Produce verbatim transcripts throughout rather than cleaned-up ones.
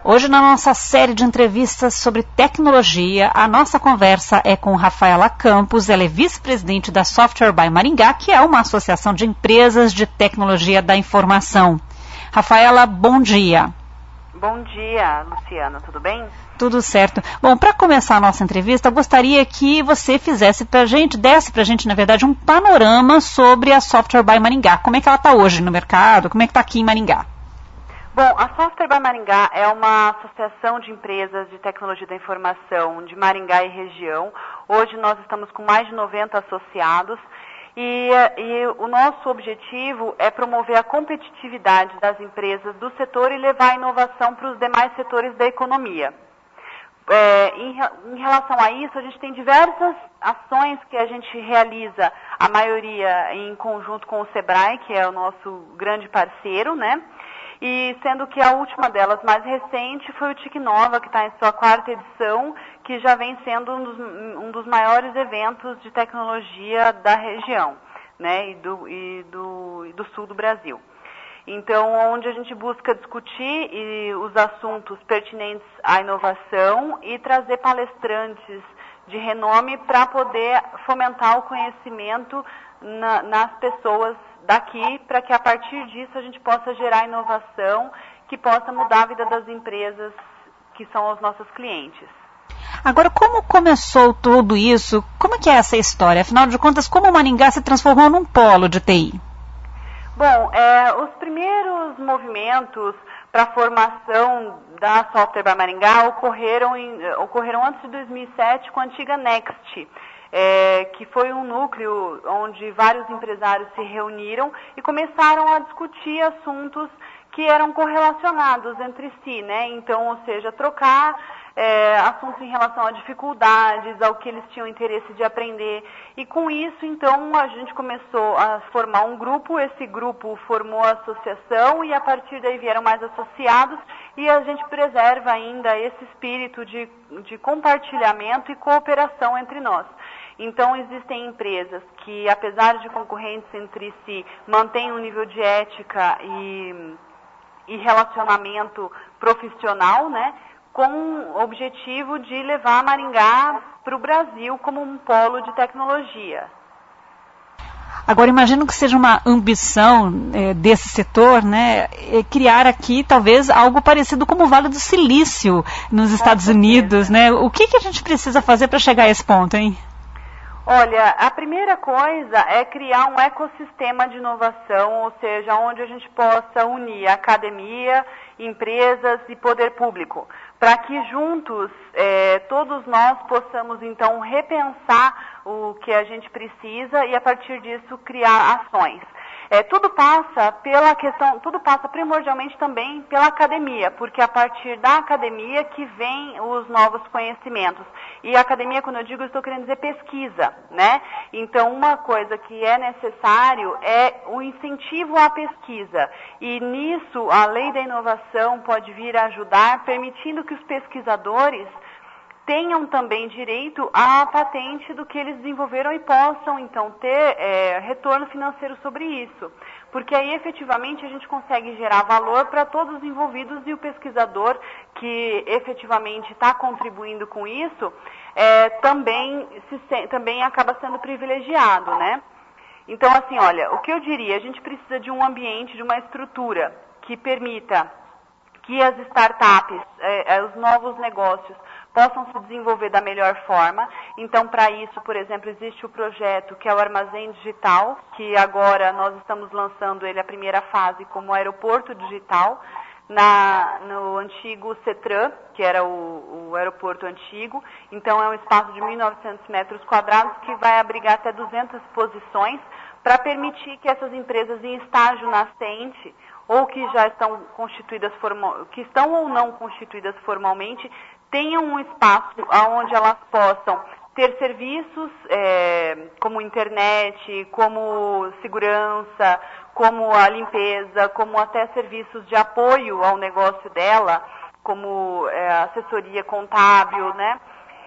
Hoje, na nossa série de entrevistas sobre tecnologia, a nossa conversa é com Rafaela Campos. Ela é vice-presidente da Software by Maringá, que é uma associação de empresas de tecnologia da informação. Rafaela, bom dia. Bom dia, Luciana, tudo bem? Tudo certo. Bom, para começar a nossa entrevista, eu gostaria que você fizesse para a gente, desse para a gente, na verdade, um panorama sobre a Software by Maringá. Como é que ela está hoje no mercado? Como é que está aqui em Maringá? Bom, a Software by Maringá é uma associação de empresas de tecnologia da informação de Maringá e região. Hoje nós estamos com mais de noventa associados e, e o nosso objetivo é promover a competitividade das empresas do setor e levar a inovação para os demais setores da economia. É, em, em relação a isso, a gente tem diversas ações que a gente realiza, a maioria em conjunto com o Sebrae, que é o nosso grande parceiro, né? E sendo que a última delas, mais recente, foi o TICnova, que está em sua quarta edição, que já vem sendo um dos, um dos maiores eventos de tecnologia da região, né, e do, e do, e do sul do Brasil. Então, onde a gente busca discutir e, os assuntos pertinentes à inovação e trazer palestrantes de renome para poder fomentar o conhecimento na, nas pessoas daqui, para que a partir disso a gente possa gerar inovação que possa mudar a vida das empresas que são os nossos clientes. Agora, como começou tudo isso? Como que é essa história? Afinal de contas, como Maringá se transformou num polo de T I? Bom, é, os primeiros movimentos para a formação da Software by Maringá ocorreram, em, ocorreram antes de dois mil e sete com a antiga Next. É, que foi um núcleo onde vários empresários se reuniram e começaram a discutir assuntos que eram correlacionados entre si, né? Então, ou seja, trocar é, assuntos em relação a dificuldades, ao que eles tinham interesse de aprender. E com isso, então, a gente começou a formar um grupo, esse grupo formou a associação e a partir daí vieram mais associados e a gente preserva ainda esse espírito de, de compartilhamento e cooperação entre nós. Então, existem empresas que, apesar de concorrentes entre si, mantêm um nível de ética e, e relacionamento profissional, né, com o objetivo de levar Maringá para o Brasil como um polo de tecnologia. Agora, imagino que seja uma ambição é, desse setor, né, é, criar aqui talvez algo parecido como o Vale do Silício nos Estados Unidos, né? O que, que a gente precisa fazer para chegar a esse ponto, hein? Olha, a primeira coisa é criar um ecossistema de inovação, ou seja, onde a gente possa unir academia, empresas e poder público, para que juntos eh, todos nós possamos então repensar o que a gente precisa e a partir disso criar ações. É, tudo passa pela questão, tudo passa primordialmente também pela academia, porque é a partir da academia que vem os novos conhecimentos. E a academia, quando eu digo, eu estou querendo dizer pesquisa, né? Então, uma coisa que é necessário é o incentivo à pesquisa. E nisso, a lei da inovação pode vir a ajudar, permitindo que os pesquisadores tenham também direito à patente do que eles desenvolveram e possam, então, ter é, retorno financeiro sobre isso. Porque aí, efetivamente, a gente consegue gerar valor para todos os envolvidos e o pesquisador que efetivamente está contribuindo com isso é, também, se, também acaba sendo privilegiado, né? Então, assim, olha, o que eu diria, a gente precisa de um ambiente, de uma estrutura que permita que as startups, é, os novos negócios, possam se desenvolver da melhor forma. Então, para isso, por exemplo, existe o projeto que é o Armazém Digital, que agora nós estamos lançando ele a primeira fase como aeroporto digital, na, no antigo CETRAN, que era o, o aeroporto antigo. Então, é um espaço de mil e novecentos metros quadrados que vai abrigar até duzentas posições para permitir que essas empresas em estágio nascente ou que já estão constituídas formal, que estão ou não constituídas formalmente, tenham um espaço onde elas possam ter serviços é, como internet, como segurança, como a limpeza, como até serviços de apoio ao negócio dela, como é, assessoria contábil, né?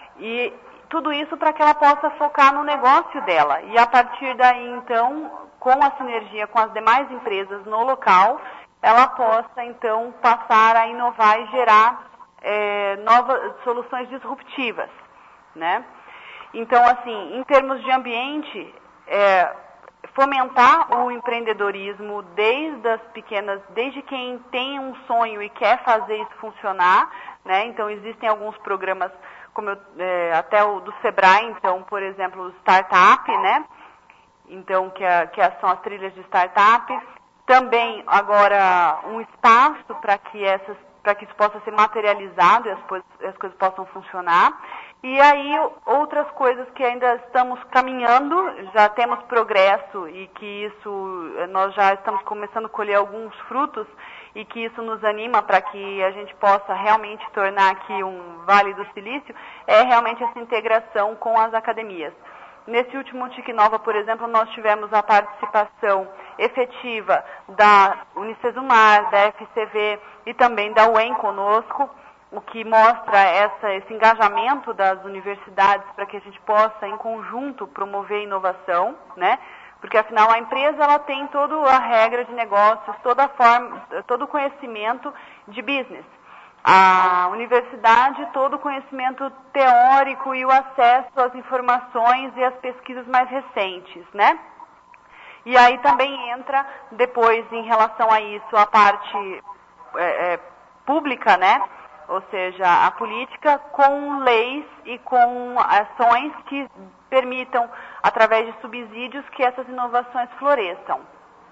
E tudo isso para que ela possa focar no negócio dela. E a partir daí, então, com a sinergia com as demais empresas no local, ela possa, então, passar a inovar e gerar é, novas soluções disruptivas, né? Então, assim, em termos de ambiente, é, fomentar o empreendedorismo desde as pequenas, desde quem tem um sonho e quer fazer isso funcionar, né? Então, existem alguns programas, como eu, é, até o do Sebrae, então, por exemplo, o Startup, né? Então, que, a, que são as trilhas de startup. Também, agora, um espaço para que essas, para que isso possa ser materializado e as, as coisas possam funcionar. E aí, outras coisas que ainda estamos caminhando, já temos progresso e que isso, nós já estamos começando a colher alguns frutos e que isso nos anima para que a gente possa realmente tornar aqui um Vale do Silício, é realmente essa integração com as academias. Nesse último TIC-Nova, por exemplo, nós tivemos a participação efetiva da Unicesumar, da F C V e também da U E M conosco, o que mostra essa, esse engajamento das universidades para que a gente possa, em conjunto, promover inovação, né? Porque, afinal, a empresa ela tem toda a regra de negócios, toda a forma, todo o conhecimento de business. A universidade, todo o conhecimento teórico e o acesso às informações e às pesquisas mais recentes, né? E aí também entra, depois, em relação a isso, a parte é, é, pública, né? Ou seja, a política com leis e com ações que permitam, através de subsídios, que essas inovações floresçam.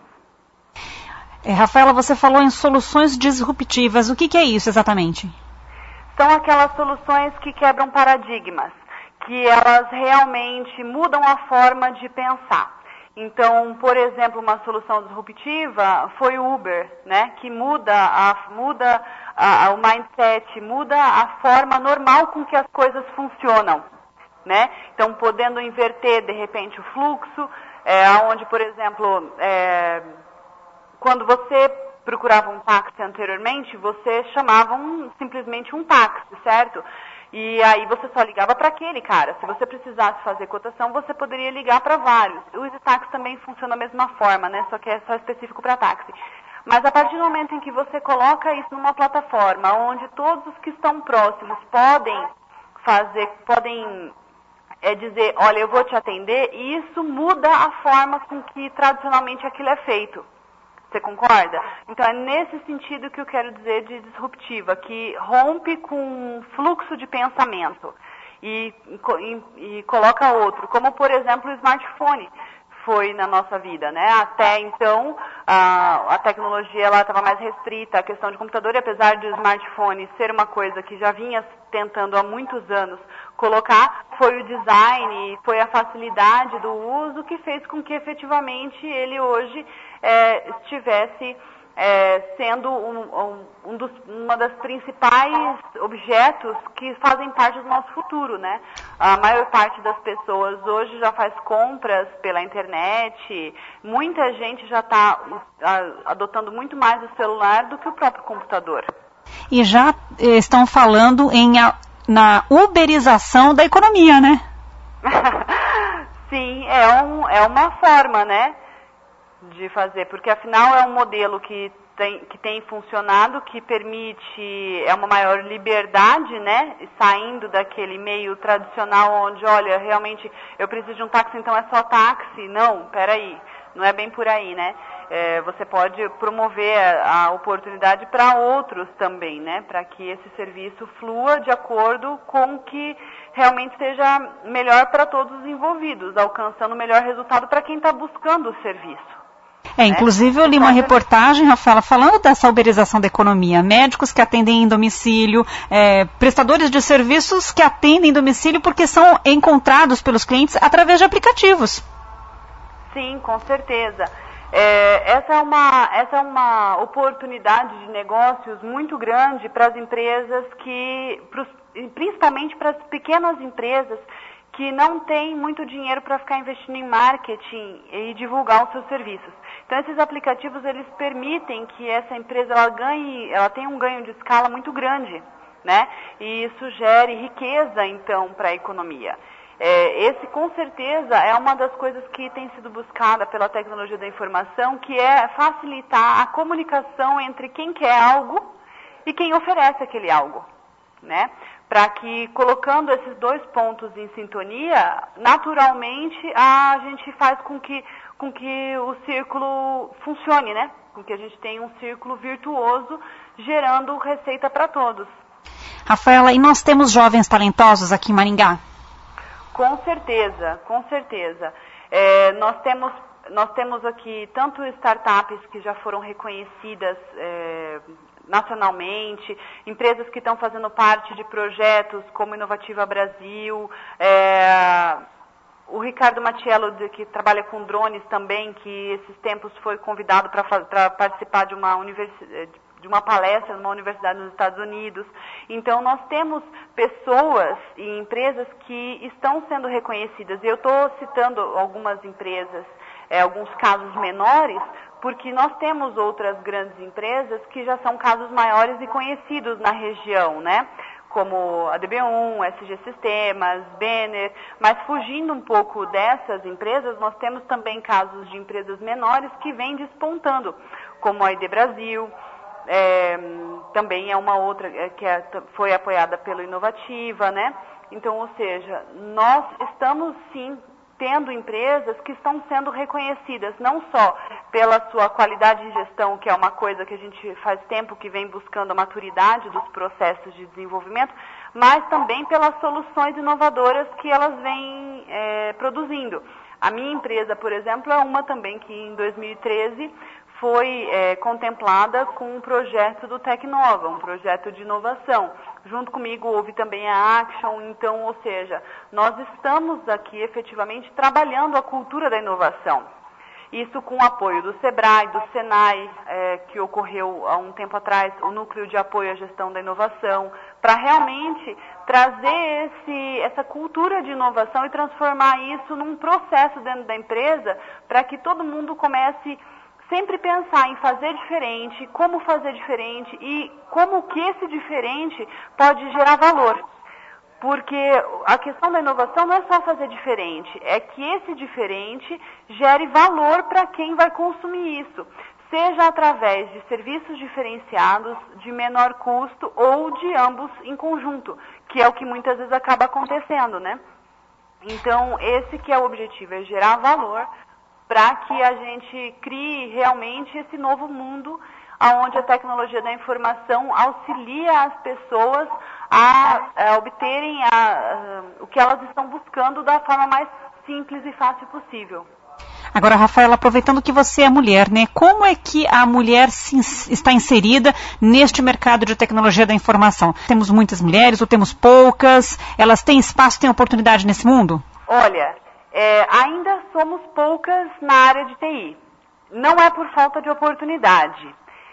É, Rafaela, você falou em soluções disruptivas. O que, que é isso exatamente? São aquelas soluções que quebram paradigmas, que elas realmente mudam a forma de pensar. Então, por exemplo, uma solução disruptiva foi o Uber, né, que muda, a, muda a, o mindset, muda a forma normal com que as coisas funcionam, né? Então, podendo inverter, de repente, o fluxo, é, onde, por exemplo, é, quando você procurava um táxi anteriormente, você chamava um, simplesmente um táxi, certo? E aí você só ligava para aquele cara. Se você precisasse fazer cotação, você poderia ligar para vários. O EasyTaxi também funciona da mesma forma, né? Só que é só específico para táxi. Mas a partir do momento em que você coloca isso numa plataforma, onde todos os que estão próximos podem fazer, podem é, dizer, olha, eu vou te atender, e isso muda a forma com que tradicionalmente aquilo é feito. Você concorda? Então é nesse sentido que eu quero dizer de disruptiva, que rompe com um fluxo de pensamento e, e, e coloca outro, como por exemplo o smartphone foi na nossa vida, né? Até então a, a tecnologia ela estava mais restrita à questão de computador, e apesar de o smartphone ser uma coisa que já vinha tentando há muitos anos colocar, foi o design, foi a facilidade do uso que fez com que efetivamente ele hoje é, estivesse é, sendo um, um, um dos, uma das principais objetos que fazem parte do nosso futuro, né? A maior parte das pessoas hoje já faz compras pela internet, muita gente já está adotando muito mais o celular do que o próprio computador. E já eh, estão falando em a, na uberização da economia, né? Sim, é, um, é uma forma, né, de fazer, porque afinal é um modelo que tem, que tem funcionado, que permite, é uma maior liberdade, né, saindo daquele meio tradicional onde, olha, realmente eu preciso de um táxi, então é só táxi. Não, peraí, não é bem por aí, né? É, você pode promover a, a oportunidade para outros também, né? Para que esse serviço flua de acordo com o que realmente seja melhor para todos os envolvidos, alcançando o melhor resultado para quem está buscando o serviço. É, inclusive eu li uma reportagem, Rafaela, falando dessa uberização da economia. Médicos que atendem em domicílio, é, prestadores de serviços que atendem em domicílio porque são encontrados pelos clientes através de aplicativos. Sim, com certeza. É, essa, é uma, essa é uma oportunidade de negócios muito grande para as empresas que, pros, principalmente para as pequenas empresas que não têm muito dinheiro para ficar investindo em marketing e divulgar os seus serviços. Então esses aplicativos eles permitem que essa empresa ela ganhe, ela tenha um ganho de escala muito grande, né? E isso gere riqueza então para a economia. É, esse, com certeza, é uma das coisas que tem sido buscada pela tecnologia da informação, que é facilitar a comunicação entre quem quer algo e quem oferece aquele algo, né? Para que, colocando esses dois pontos em sintonia, naturalmente a gente faz com que, com que o círculo funcione, né? Com que a gente tenha um círculo virtuoso, gerando receita para todos. Rafaela, e nós temos jovens talentosos aqui em Maringá? Com certeza, com certeza. É, nós temos, nós temos aqui tanto startups que já foram reconhecidas é, nacionalmente, empresas que estão fazendo parte de projetos como Inovativa Brasil, é, o Ricardo Matiello, que trabalha com drones também, que esses tempos foi convidado para participar de uma universidade, de uma palestra numa universidade nos Estados Unidos. Então, nós temos pessoas e empresas que estão sendo reconhecidas. E eu estou citando algumas empresas, é, alguns casos menores, porque nós temos outras grandes empresas que já são casos maiores e conhecidos na região, né? Como a D B um, S G Sistemas, Benner, mas fugindo um pouco dessas empresas, nós temos também casos de empresas menores que vêm despontando, como a I D Brasil, é, também é uma outra que é, foi apoiada pelo Inovativa, né? Então, ou seja, nós estamos sim tendo empresas que estão sendo reconhecidas, não só pela sua qualidade de gestão, que é uma coisa que a gente faz tempo que vem buscando a maturidade dos processos de desenvolvimento, mas também pelas soluções inovadoras que elas vêm é, produzindo. A minha empresa, por exemplo, é uma também que em dois mil e treze foi é, contemplada com um projeto do Tecnova, um projeto de inovação. Junto comigo houve também a Action, então, ou seja, nós estamos aqui efetivamente trabalhando a cultura da inovação. Isso com o apoio do SEBRAE, do SENAI, é, que ocorreu há um tempo atrás, o Núcleo de Apoio à Gestão da Inovação, para realmente trazer esse, essa cultura de inovação e transformar isso num processo dentro da empresa, para que todo mundo comece sempre pensar em fazer diferente, como fazer diferente e como que esse diferente pode gerar valor. Porque a questão da inovação não é só fazer diferente, é que esse diferente gere valor para quem vai consumir isso, seja através de serviços diferenciados, de menor custo ou de ambos em conjunto, que é o que muitas vezes acaba acontecendo, né? Então, esse que é o objetivo, é gerar valor para que a gente crie realmente esse novo mundo onde a tecnologia da informação auxilia as pessoas a, a obterem a, a, o que elas estão buscando da forma mais simples e fácil possível. Agora, Rafaela, aproveitando que você é mulher, né? Como é que a mulher se, está inserida neste mercado de tecnologia da informação? Temos muitas mulheres ou temos poucas? Elas têm espaço, têm oportunidade nesse mundo? Olha, é, ainda somos poucas na área de T I. Não é por falta de oportunidade.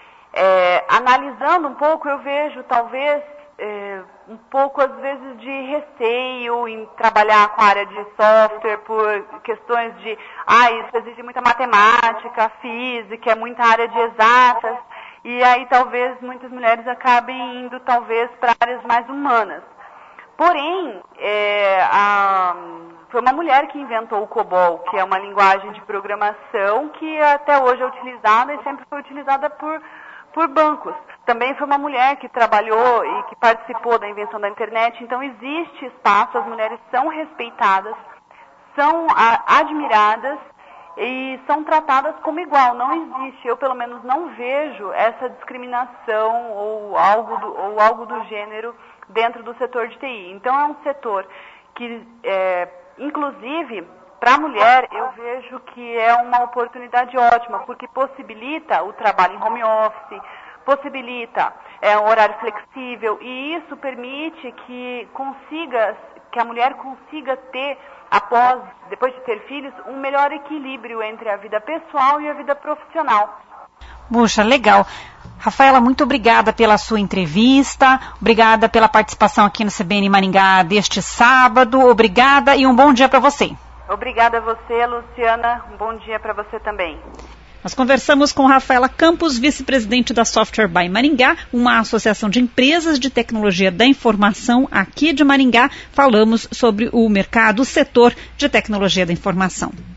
É, analisando um pouco, eu vejo talvez é, um pouco, às vezes, de receio em trabalhar com a área de software por questões de, ah, isso exige muita matemática, física, é muita área de exatas, e aí talvez muitas mulheres acabem indo talvez para áreas mais humanas. Porém, é, a, foi uma mulher que inventou o COBOL, que é uma linguagem de programação que até hoje é utilizada e sempre foi utilizada por por bancos. Também foi uma mulher que trabalhou e que participou da invenção da internet, então existe espaço, as mulheres são respeitadas, são a, admiradas e são tratadas como igual. Não existe, eu pelo menos não vejo essa discriminação ou algo do, ou algo do gênero dentro do setor de T I. Então é um setor que, é, inclusive, para a mulher, eu vejo que é uma oportunidade ótima, porque possibilita o trabalho em home office, possibilita é, um horário flexível, e isso permite que consiga, que a mulher consiga ter, após, depois de ter filhos, um melhor equilíbrio entre a vida pessoal e a vida profissional. Puxa, legal. Rafaela, muito obrigada pela sua entrevista, obrigada pela participação aqui no C B N Maringá deste sábado, obrigada e um bom dia para você. Obrigada a você, Luciana. Um bom dia para você também. Nós conversamos com Rafaela Campos, vice-presidente da Software by Maringá, uma associação de empresas de tecnologia da informação aqui de Maringá. Falamos sobre o mercado, o setor de tecnologia da informação.